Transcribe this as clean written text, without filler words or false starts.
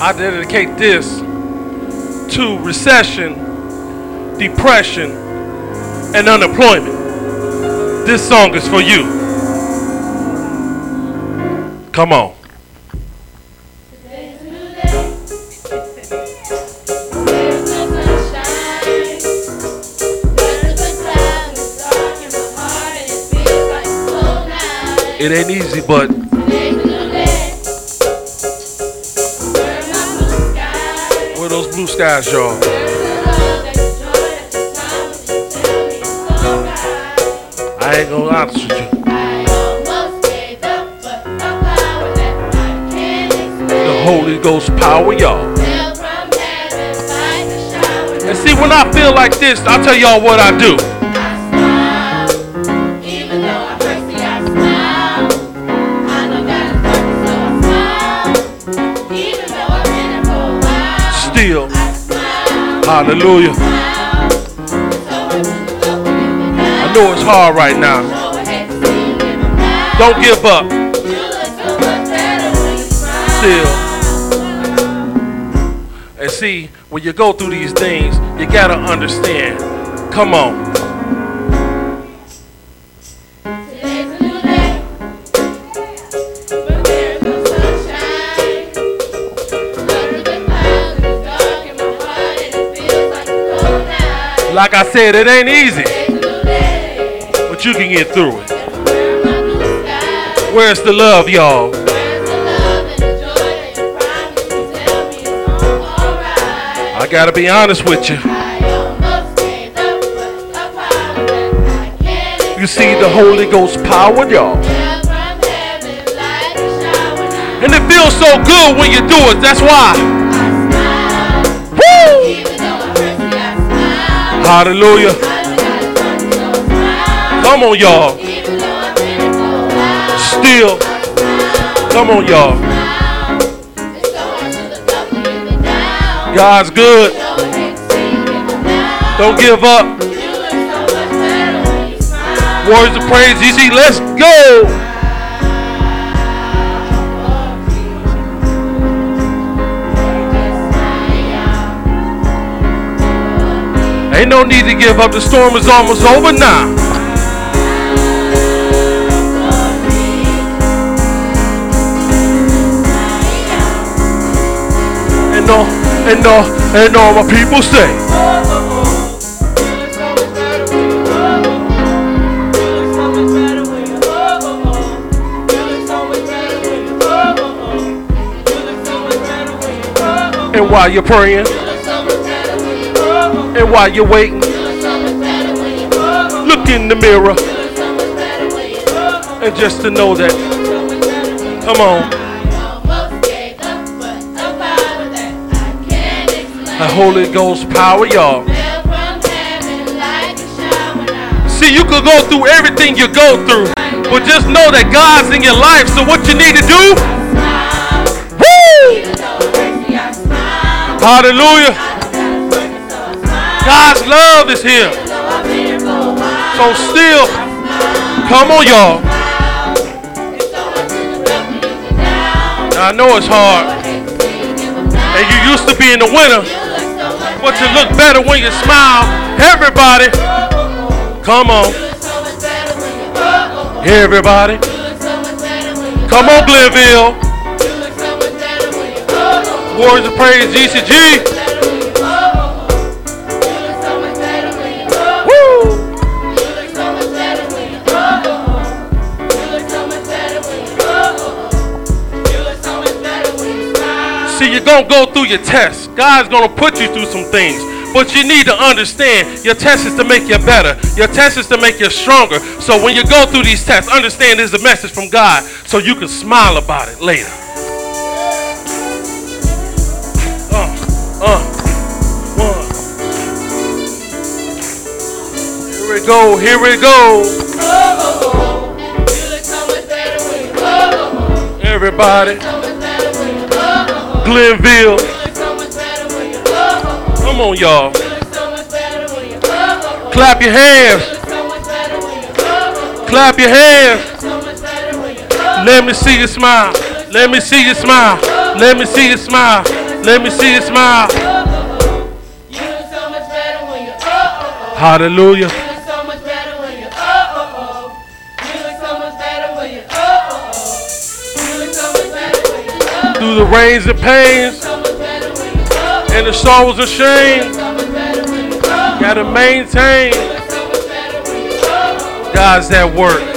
I dedicate this to recession, depression, and unemployment. This song is for you. Come on. It ain't easy, but where those blue skies, y'all? I ain't gonna lie to you. The Holy Ghost power, y'all. And see, when I feel like this, I'll tell y'all what I do. Still, hallelujah. I know it's hard right now. Don't give up. Still. And see, when you go through these things, you gotta understand. Come on. Like I said, it ain't easy, but you can get through it. Where's the love, y'all? I gotta be honest with you. You see the Holy Ghost power, y'all. And it feels so good when you do it, that's why. Woo! Hallelujah. Come on, y'all. Still. Come on, y'all. God's good. Don't give up. Words of praise, easy. Let's go. Ain't no need to give up. The storm is almost over now. And all my people say. And while you're praying, and while you're waiting, look in the mirror, and just to know that, come on, the Holy Ghost power, y'all. See, you could go through everything you go through, but just know that God's in your life. So what you need to do? Woo! Hallelujah. God's love is here. So still, come on, y'all. Now, I know it's hard. And you used to be in the winter, but you look better when you smile. Everybody, come on. Everybody, come on, Glenville. Words of praise, GCG. See, you're going to go through your tests. God's going to put you through some things. But you need to understand, your test is to make you better. Your test is to make you stronger. So when you go through these tests, understand there's a message from God so you can smile about it later. One. Here we go, here we go. Everybody. Glenville. Come on, y'all. Clap your hands. Clap your hands. Let me see you smile. Let me see you smile. Let me see you smile. Let me see you smile. You look so much better when you're Hallelujah. You look so much better when you're You look so much better when you're You look so much better when you're Through the rains and pains so much better when you're and the sorrows and shame, so much better when you're gotta maintain so much better when you're God's at work.